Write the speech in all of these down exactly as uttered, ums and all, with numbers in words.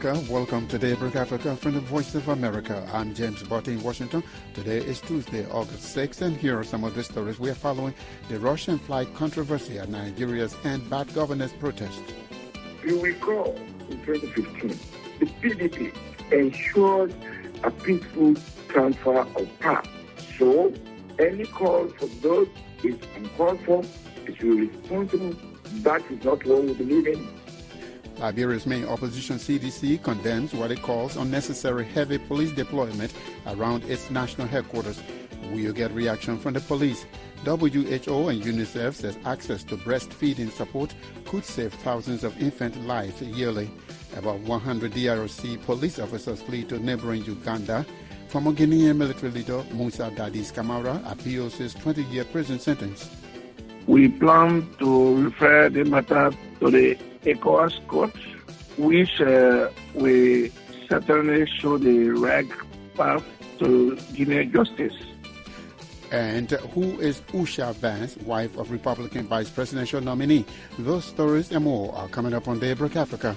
Africa. Welcome to Daybreak Africa from the Voice of America. I'm James Botti in Washington. Today is Tuesday, August sixth, and here are some of the stories we are following. The Russian flight controversy at Nigeria's end bad governance protests. You recall in twenty fifteen, the P D P ensured a peaceful transfer of power. So, any call for those is uncalled for, is irresponsible. That is not what we believe in. Liberia's main opposition, C D C, condemns what it calls unnecessary heavy police deployment around its national headquarters. We'll get reaction from the police. W H O and UNICEF says access to breastfeeding support could save thousands of infant lives yearly. About one hundred D R C police officers flee to neighboring Uganda. Former Guinean military leader Musa Dadis Camara appeals his twenty-year prison sentence. We plan to refer the matter to the ECOWAS court, which uh, will certainly show the right path to Guinea justice. And who is Usha Vance, wife of Republican vice presidential nominee? Those stories and more are coming up on Daybreak Africa.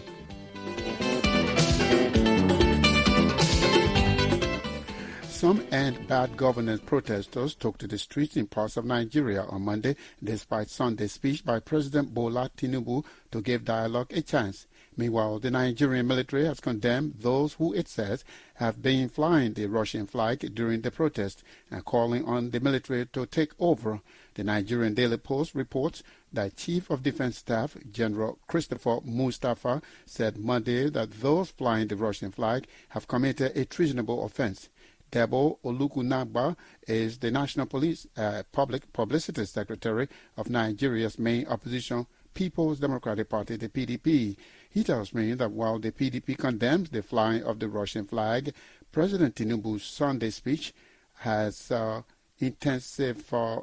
Some end bad governance protesters took to the streets in parts of Nigeria on Monday, despite Sunday's speech by President Bola Tinubu to give dialogue a chance. Meanwhile, the Nigerian military has condemned those who it says have been flying the Russian flag during the protest and calling on the military to take over. The Nigerian Daily Post reports that Chief of Defense Staff General Christopher Mustafa said Monday that those flying the Russian flag have committed a treasonable offense. Debo Olukunagba is the National Police uh, Public Publicity Secretary of Nigeria's main opposition, People's Democratic Party, the P D P. He tells me that while the P D P condemns the flying of the Russian flag, President Tinubu's Sunday speech has uh, intensive uh,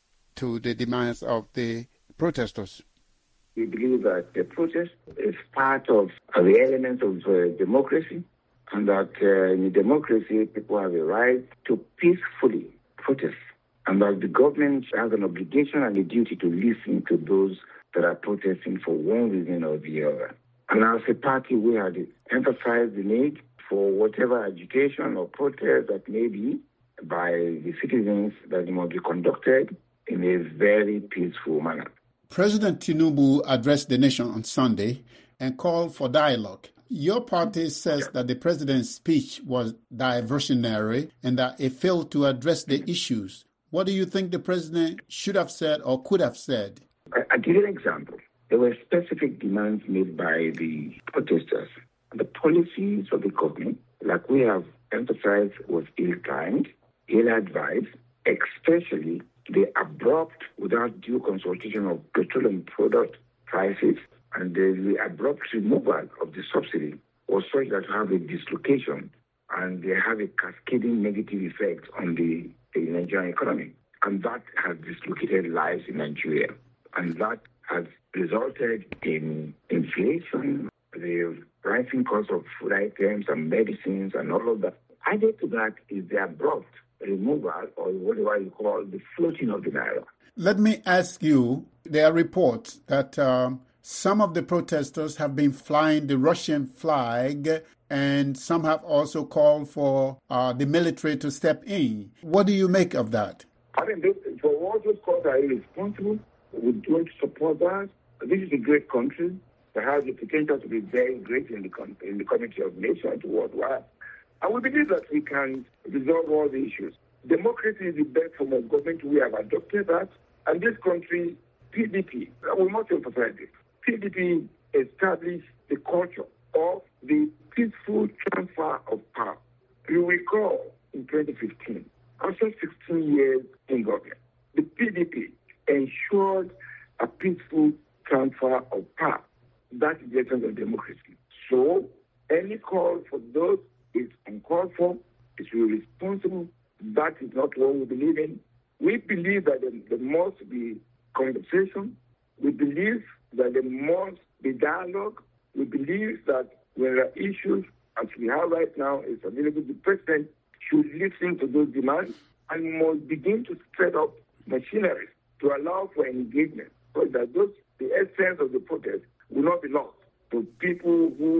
to the demands of the protesters. We believe that the protest is part of the elements of uh, democracy, and that uh, in a democracy, people have a right to peacefully protest, and that the government has an obligation and a duty to listen to those that are protesting for one reason or the other. And as a party, we have emphasized the need for whatever agitation or protest that may be by the citizens, that it must be conducted in a very peaceful manner. President Tinubu addressed the nation on Sunday and called for dialogue. Your party says that the president's speech was diversionary and that it failed to address the issues. What do you think the president should have said or could have said? I'll give you an example. There were specific demands made by the protesters. The policies of the government, like we have emphasized, was ill-timed, ill-advised, especially the abrupt, without due consultation of petroleum product prices, and the abrupt removal of the subsidy was such that have a dislocation and they have a cascading negative effect on the, the Nigerian economy. And that has dislocated lives in Nigeria. And that has resulted in inflation, the rising cost of food items and medicines and all of that. Added to that is the abrupt removal, or whatever you call the floating of the naira. Let me ask you, there are reports that um, some of the protesters have been flying the Russian flag, and some have also called for uh, the military to step in. What do you make of that? I mean, this, for all those calls are irresponsible. We don't support that. This is a great country that has the potential to be very great in the in the community of nations worldwide. And we believe that we can resolve all the issues. Democracy is the best form of government. We have adopted that. And this country, P D P, we must emphasize this. P D P established the culture of the peaceful transfer of power. You recall in twenty fifteen, after sixteen years in government, the P D P ensured a peaceful transfer of power. That is the essence of democracy. So, any call for those is uncalled for, is irresponsible. That is not what we believe in. We believe that there, there must be conversation. We believe that there must be dialogue. We believe that when there are issues, as we have right now, is available, the president should listen to those demands and must begin to set up machinery to allow for engagement, so that those, the essence of the protest will not be lost to people who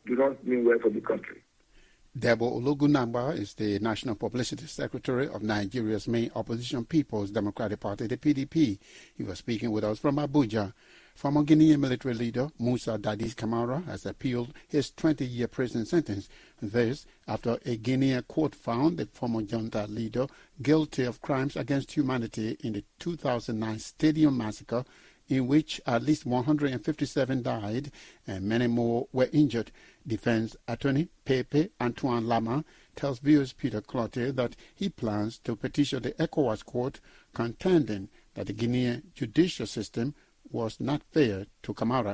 do not mean well for the country. Debo Ologunagba is the National Publicity Secretary of Nigeria's main opposition People's Democratic Party, the P D P. He was speaking with us from Abuja. Former Guinean military leader Musa Dadis Camara has appealed his twenty-year prison sentence. This after a Guinean court found the former junta leader guilty of crimes against humanity in the two thousand nine Stadium Massacre, in which at least one hundred fifty-seven died and many more were injured. Defense attorney Pepe Antoine Lama tells viewers Peter Clotte that he plans to petition the ECOWAS court, contending that the Guinean judicial system was not fair to Camara.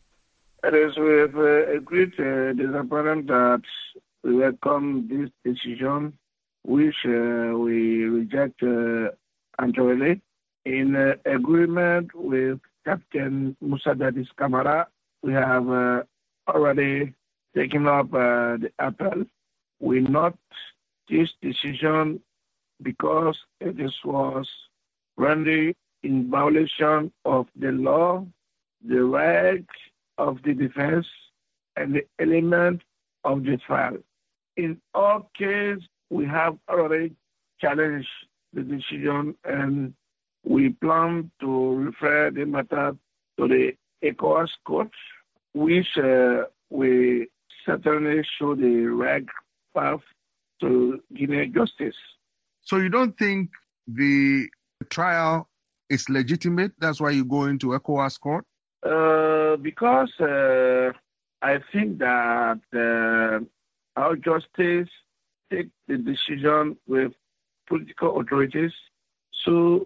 It is with uh, a great uh, disappointment that we welcome this decision, which uh, we reject uh, entirely. In uh, agreement with Captain Musa Dadis Camara, we have uh, already taken up uh, the appeal. We note this decision because it is, was rendered in violation of the law, the right of the defense, and the element of the trial. In all cases, we have already challenged the decision, and we plan to refer the matter to the ECOWAS court, which uh, we certainly show the right path to Guinea justice. So you don't think the trial is legitimate? That's why you go into ECOWAS court? Uh, because uh, I think that uh, our justice take the decision with political authorities, so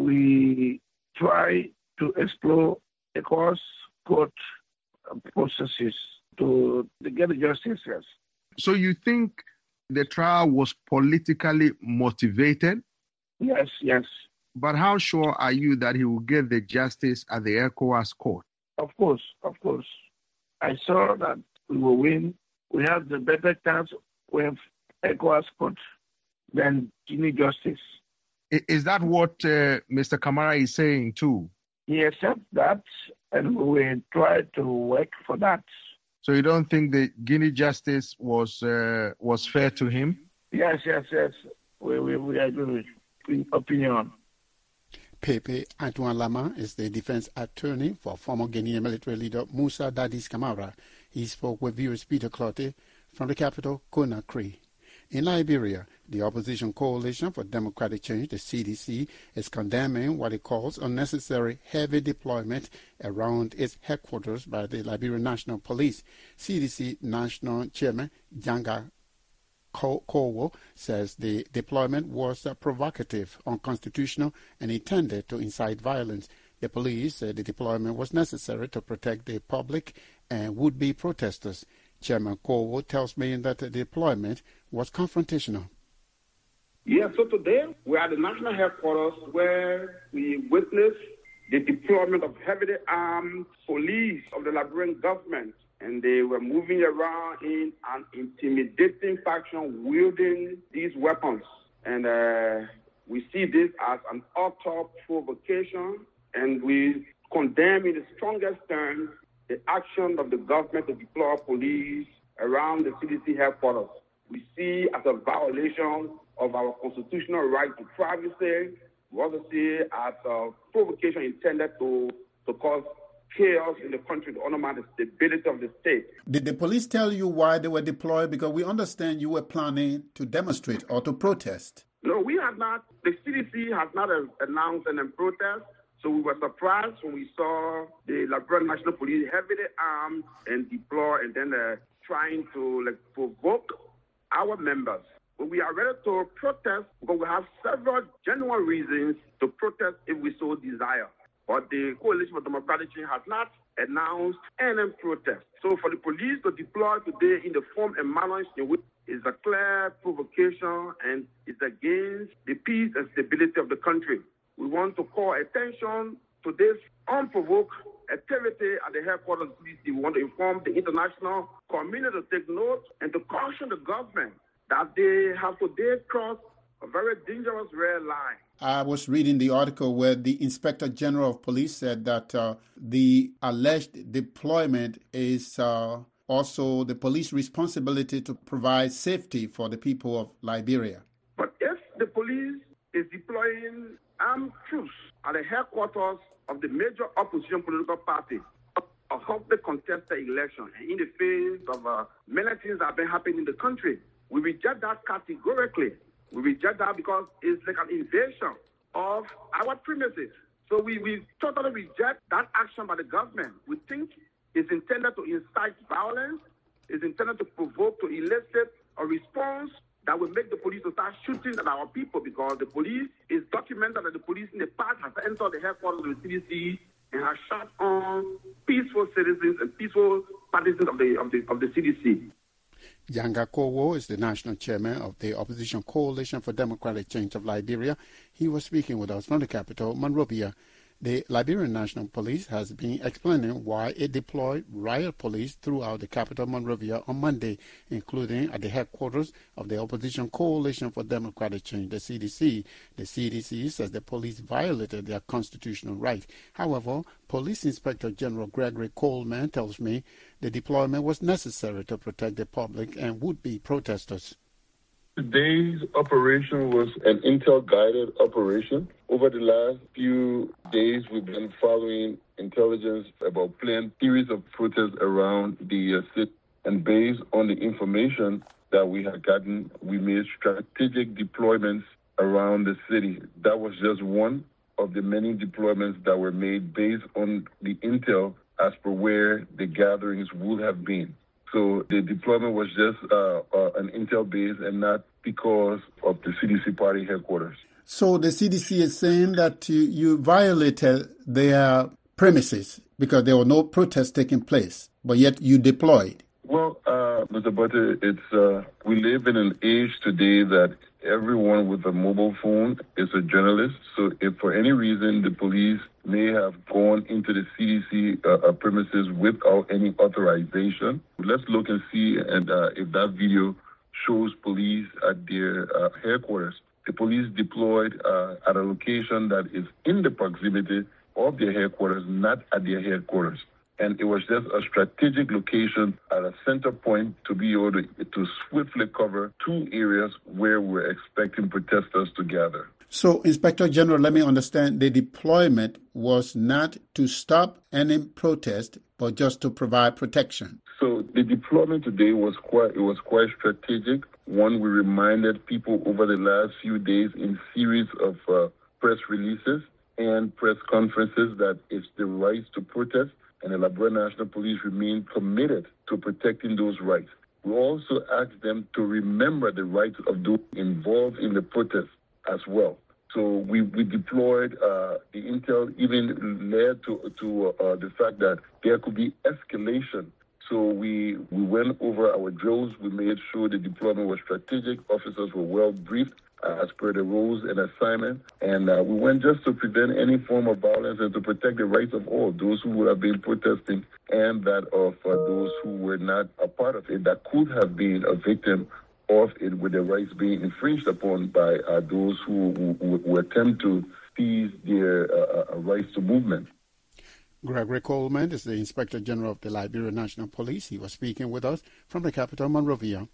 we try to explore ECOWAS court processes to, to get the justice. Yes. So you think the trial was politically motivated? Yes, yes. But how sure are you that he will get the justice at the ECOWAS court? Of course, of course. I saw that we will win. We have the better chance with ECOWAS court than Guinea justice. Is that what uh, Mister Camara is saying too? He accepts that, and we will try to work for that. So you don't think the Guinea justice was uh, was fair to him? Yes, yes, yes. We we, we agree with opinion. Pepe Antoine Lama is the defense attorney for former Guinean military leader Musa Dadis Camara. He spoke with viewers Peter Clotte from the capital, Conakry. In Liberia, the opposition coalition for democratic change, the C D C, is condemning what it calls unnecessary heavy deployment around its headquarters by the Liberian National Police. C D C National Chairman Janga Kowo says the deployment was uh, provocative, unconstitutional, and intended to incite violence. The police said the deployment was necessary to protect the public and would-be protesters. Chairman Kowo tells me that the deployment was confrontational. Yes, so today we are at the national headquarters where we witnessed the deployment of heavily armed police of the Liberian government. And they were moving around in an intimidating fashion, wielding these weapons. And uh, we see this as an utter provocation, and we condemn in the strongest terms the action of the government to deploy police around the C D C headquarters. We see as a violation of our constitutional right to privacy. We also see as a provocation intended to, to cause chaos in the country to undermine the stability of the state. Did the police tell you why they were deployed? Because we understand you were planning to demonstrate or to protest. No, we have not. The C D C has not announced any protest. So we were surprised when we saw the Liberian National Police heavily armed and deployed and then uh, trying to like provoke our members. But we are ready to protest because we have several genuine reasons to protest if we so desire. But the Coalition for Democratic Change has not announced any protest. So for the police to deploy today in the form and manner in which is a clear provocation and is against the peace and stability of the country. We want to call attention to this unprovoked activity at the headquarters of the C D C. We want to inform the international community to take note and to caution the government that they have today crossed a very dangerous red line. I was reading the article where the Inspector General of Police said that uh, the alleged deployment is uh, also the police responsibility to provide safety for the people of Liberia. But if the police is deploying armed troops at the headquarters of the major opposition political party of the contested election, in the face of uh, many things that have been happening in the country, we reject that categorically. We reject that because it's like an invasion of our premises. So we, we totally reject that action by the government. We think it's intended to incite violence, it's intended to provoke, to elicit a response that will make the police to start shooting at our people, because the police is documented that the police in the past has entered the headquarters of the C D C and has shot on peaceful citizens and peaceful partisans of the of the of the C D C. Yanga Kowo is the national chairman of the Opposition Coalition for Democratic Change of Liberia. He was speaking with us from the capital, Monrovia. The Liberian National Police has been explaining why it deployed riot police throughout the capital, Monrovia, on Monday, including at the headquarters of the Opposition Coalition for Democratic Change, the C D C. The C D C says the police violated their constitutional right. However, Police Inspector General Gregory Coleman tells me the deployment was necessary to protect the public and would-be protesters. Today's operation was an intel-guided operation. Over the last few days, we've been following intelligence about planned series of protests around the uh, city. And based on the information that we had gotten, we made strategic deployments around the city. That was just one of the many deployments that were made based on the intel as per where the gatherings would have been. So the deployment was just uh, uh, an intel base and not because of the C D C party headquarters. So the C D C is saying that you, you violated their premises because there were no protests taking place, but yet you deployed. Well, uh, Mister Butter, it's uh, we live in an age today that everyone with a mobile phone is a journalist. So if for any reason the police may have gone into the C D C uh, premises without any authorization, let's look and see and uh, if that video shows police at their uh, headquarters. The police deployed uh, at a location that is in the proximity of their headquarters, not at their headquarters. And it was just a strategic location at a center point to be able to, to swiftly cover two areas where we're expecting protesters to gather. So, Inspector General, let me understand, the deployment was not to stop any protest, but just to provide protection. So the deployment today was quite, it was quite strategic. One, we reminded people over the last few days in series of uh, press releases and press conferences that it's the right to protest, and the Liberia National Police remain committed to protecting those rights. We also asked them to remember the rights of those involved in the protest as well. So we, we deployed uh, the intel, even led to, to uh, the fact that there could be escalation. So we, we went over our drills. We made sure the deployment was strategic. Officers were well briefed uh, as per the roles and assignment. And uh, we went just to prevent any form of violence and to protect the rights of all, those who would have been protesting and that of uh, those who were not a part of it, that could have been a victim of it, with their rights being infringed upon by uh, those who, who, who attempt to seize their uh, uh, rights to movement. Gregory Coleman is the Inspector General of the Liberia National Police. He was speaking with us from the capital, Monrovia.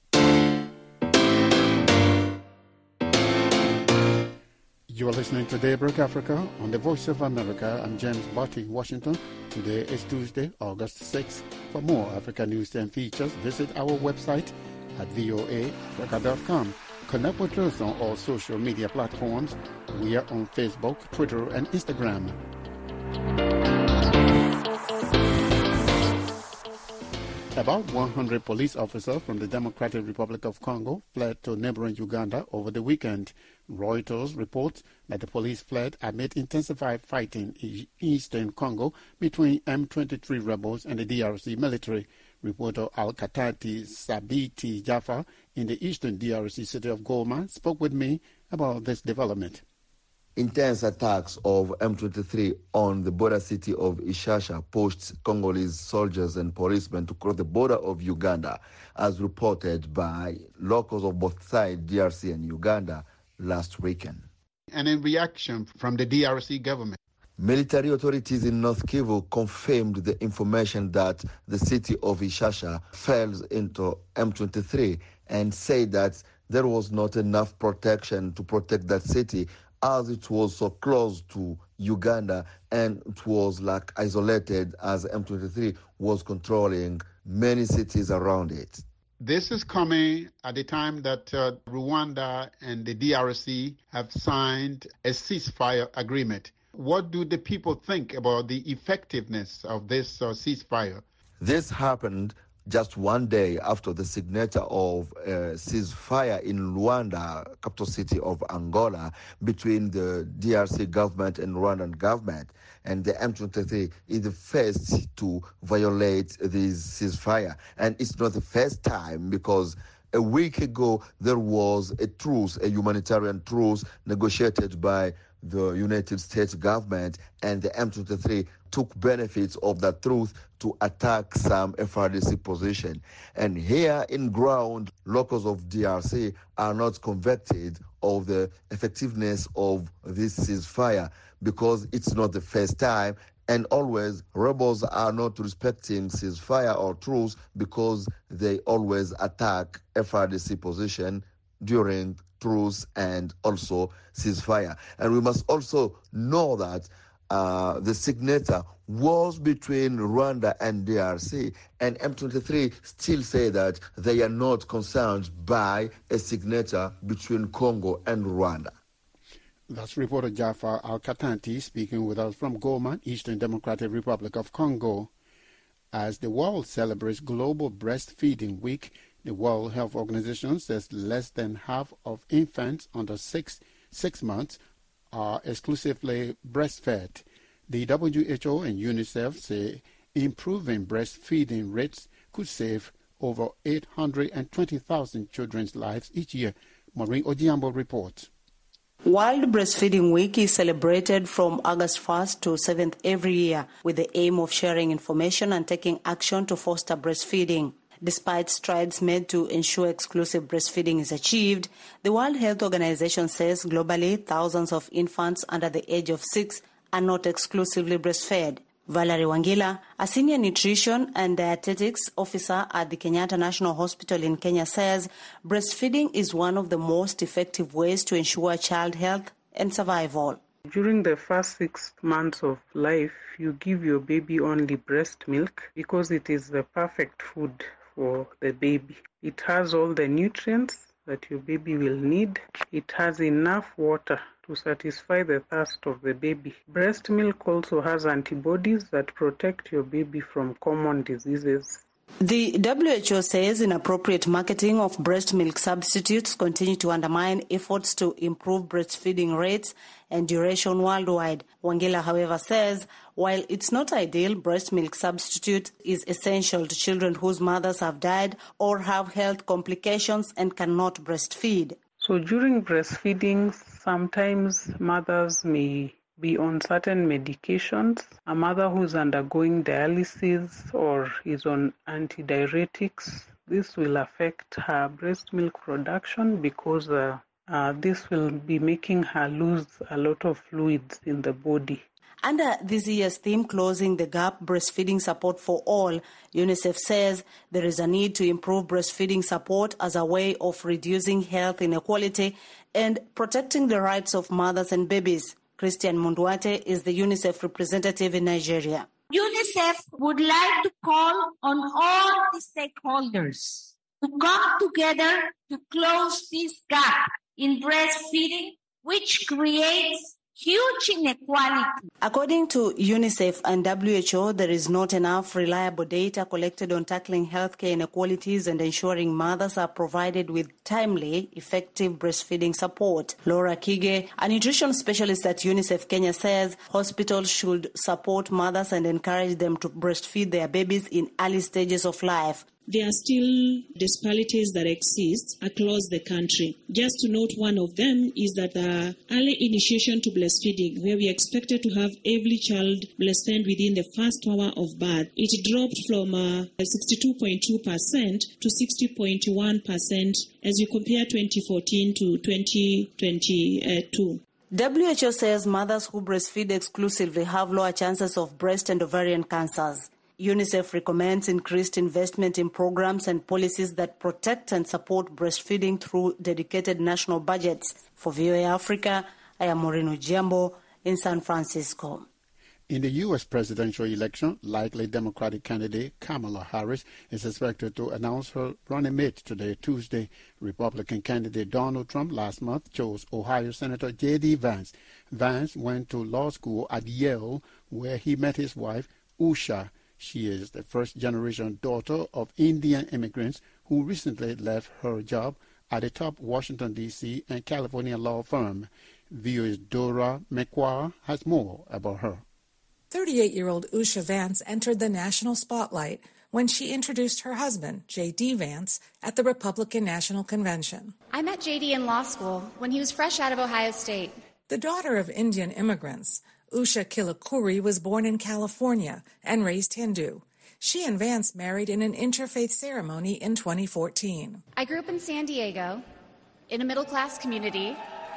You are listening to Daybreak Africa on the Voice of America. I'm James Barty, Washington. Today is Tuesday, August sixth. For more Africa news and features, visit our website at voa africa dot com. Connect with us on all social media platforms. We are on Facebook, Twitter, and Instagram. About one hundred police officers from the Democratic Republic of Congo fled to neighboring Uganda over the weekend. Reuters reports that the police fled amid intensified fighting in eastern Congo between M twenty-three rebels and the D R C military. Reporter Al-Katati Sabiti Jaffa in the eastern D R C city of Goma spoke with me about this development. Intense attacks of M twenty-three on the border city of Ishasha pushed Congolese soldiers and policemen to cross the border of Uganda, as reported by locals of both sides, D R C and Uganda, last weekend. And in reaction from the D R C government? Military authorities in North Kivu confirmed the information that the city of Ishasha fell into M twenty-three and said that there was not enough protection to protect that city as it was so close to Uganda and it was like isolated as M twenty-three was controlling many cities around it. This is coming at the time that uh, Rwanda and the D R C have signed a ceasefire agreement. What do the people think about the effectiveness of this uh, ceasefire? This happened just one day after the signature of a ceasefire in Luanda, capital city of Angola, between the D R C government and Rwandan government. And the M twenty-three is the first to violate this ceasefire. And it's not the first time, because a week ago there was a truce, a humanitarian truce negotiated by the United States government, and the M twenty-three took benefits of that truth to attack some F R D C position. And here in ground, locals of D R C are not convicted of the effectiveness of this ceasefire, because it's not the first time, and always rebels are not respecting ceasefire or truce because they always attack F R D C position during truce and also ceasefire. And we must also know that uh, the signature was between Rwanda and D R C, and M twenty-three still say that they are not concerned by a signature between Congo and Rwanda. That's reporter Jafar Al-Katanti speaking with us from Goma, Eastern Democratic Republic of Congo. As the world celebrates Global Breastfeeding Week, the World Health Organization says less than half of infants under six, six months are exclusively breastfed. The W H O and UNICEF say improving breastfeeding rates could save over eight hundred twenty thousand children's lives each year. Maureen Ojiambo reports. World Breastfeeding Week is celebrated from August first to seventh every year with the aim of sharing information and taking action to foster breastfeeding. Despite strides made to ensure exclusive breastfeeding is achieved, the World Health Organization says globally thousands of infants under the age of six are not exclusively breastfed. Valerie Wangila, a senior nutrition and dietetics officer at the Kenyatta National Hospital in Kenya, says breastfeeding is one of the most effective ways to ensure child health and survival. During the first six months of life, you give your baby only breast milk because it is the perfect food for the baby. It has all the nutrients that your baby will need. It has enough water to satisfy the thirst of the baby. Breast milk also has antibodies that protect your baby from common diseases. The W H O says inappropriate marketing of breast milk substitutes continue to undermine efforts to improve breastfeeding rates and duration worldwide. Wangila, however, says while it's not ideal, breast milk substitute is essential to children whose mothers have died or have health complications and cannot breastfeed. So during breastfeeding, sometimes mothers may be on certain medications. A mother who's undergoing dialysis or is on antidiuretics, this will affect her breast milk production because uh, uh, this will be making her lose a lot of fluids in the body. Under this year's theme, Closing the Gap, Breastfeeding Support for All, UNICEF says there is a need to improve breastfeeding support as a way of reducing health inequality and protecting the rights of mothers and babies. Christian Munduate is the UNICEF representative in Nigeria. UNICEF would like to call on all the stakeholders to come together to close this gap in breastfeeding, which creates huge inequality. According to UNICEF and W H O, there is not enough reliable data collected on tackling healthcare inequalities and ensuring mothers are provided with timely, effective breastfeeding support. Laura Kige, a nutrition specialist at UNICEF Kenya, says hospitals should support mothers and encourage them to breastfeed their babies in early stages of life. There are still disparities that exist across the country. Just to note one of them is that the early initiation to breastfeeding, where we expected to have every child breastfed within the first hour of birth, it dropped from uh, sixty-two point two percent to sixty point one percent as you compare twenty fourteen to twenty twenty-two. W H O says mothers who breastfeed exclusively have lower chances of breast and ovarian cancers. UNICEF recommends increased investment in programs and policies that protect and support breastfeeding through dedicated national budgets. For V O A Africa, I am Maureen Ujiambo in San Francisco. In the U S presidential election, likely Democratic candidate Kamala Harris is expected to announce her running mate today, Tuesday. Republican candidate Donald Trump last month chose Ohio Senator J D Vance. Vance went to law school at Yale, where he met his wife, Usha. She is the first-generation daughter of Indian immigrants who recently left her job at a top Washington, D C and California law firm. V O A's Dora McQuarrie has more about her. thirty-eight-year-old Usha Vance entered the national spotlight when she introduced her husband, J D Vance, at the Republican National Convention. I met J D in law school when he was fresh out of Ohio State. The daughter of Indian immigrants, Usha Kilakuri was born in California and raised Hindu. She and Vance married in an interfaith ceremony in twenty fourteen. I grew up in San Diego, in a middle-class community,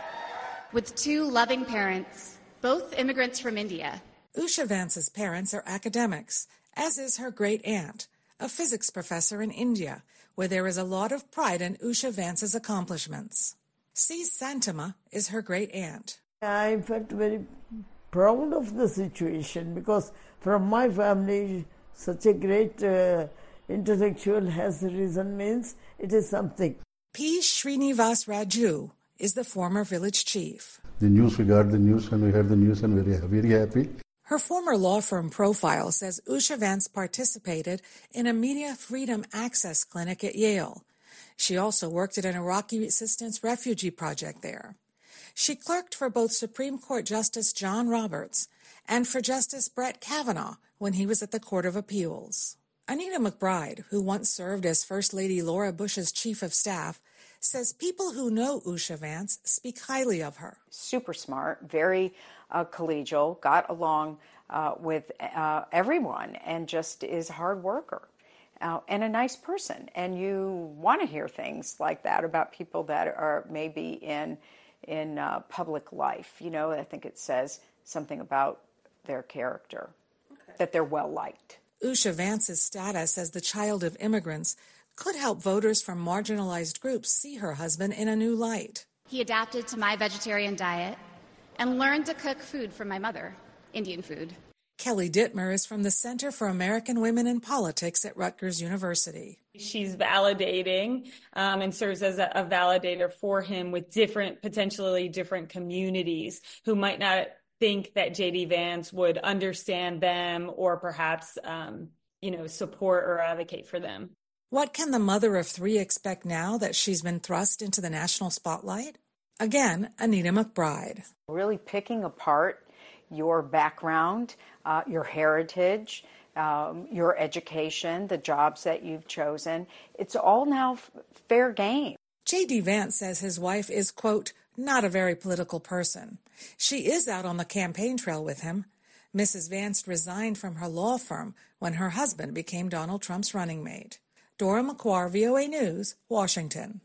with two loving parents, both immigrants from India. Usha Vance's parents are academics, as is her great-aunt, a physics professor in India, where there is a lot of pride in Usha Vance's accomplishments. C. Santama is her great-aunt. I felt very proud of the situation because from my family, such a great uh, intellectual has risen means it is something. P. Srinivas Raju is the former village chief. The news, we got the news and we heard the news and very, very happy. Her former law firm Profile says Usha Vance participated in a media freedom access clinic at Yale. She also worked at an Iraqi assistance refugee project there. She clerked for both Supreme Court Justice John Roberts and for Justice Brett Kavanaugh when he was at the Court of Appeals. Anita McBride, who once served as First Lady Laura Bush's chief of staff, says people who know Usha Vance speak highly of her. Super smart, very uh, collegial, got along uh, with uh, everyone, and just is a hard worker uh, and a nice person. And you want to hear things like that about people that are maybe in in uh, public life. You know, I think it says something about their character, okay, that they're well-liked. Usha Vance's status as the child of immigrants could help voters from marginalized groups see her husband in a new light. He adapted to my vegetarian diet and learned to cook food from my mother, Indian food. Kelly Dittmer is from the Center for American Women in Politics at Rutgers University. She's validating um, and serves as a, a validator for him with different, potentially different communities who might not think that J D Vance would understand them or perhaps, um, you know, support or advocate for them. What can the mother of three expect now that she's been thrust into the national spotlight? Again, Anita McBride. Really picking apart your background, uh, your heritage, um, your education, the jobs that you've chosen. It's all now f- fair game. J D Vance says his wife is, quote, not a very political person. She is out on the campaign trail with him. Missus Vance resigned from her law firm when her husband became Donald Trump's running mate. Dora McQuarrie, V O A News, Washington.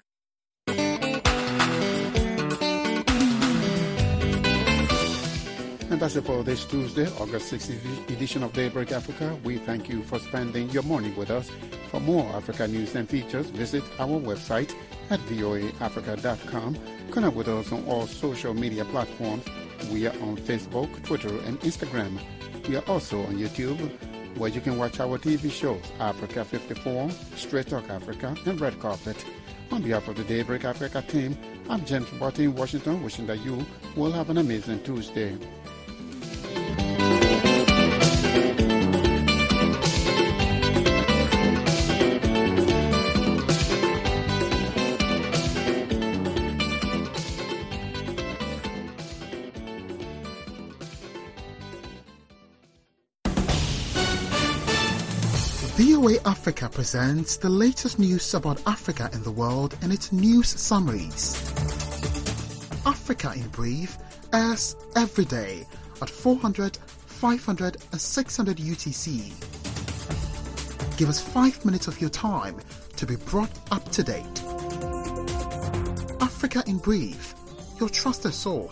And that's it for this Tuesday, August sixteenth edition of Daybreak Africa. We thank you for spending your morning with us. For more Africa news and features, visit our website at V O A Africa dot com. Connect with us on all social media platforms. We are on Facebook, Twitter, and Instagram. We are also on YouTube, where you can watch our T V shows, Africa fifty-four, Straight Talk Africa, and Red Carpet. On behalf of the Daybreak Africa team, I'm James Barty in Washington, wishing that you will have an amazing Tuesday. V O A Africa presents the latest news about Africa and the world in its news summaries. Africa in Brief airs every day at four hundred, five hundred and six hundred U T C. Give us five minutes of your time to be brought up to date. Africa in Brief, your trusted source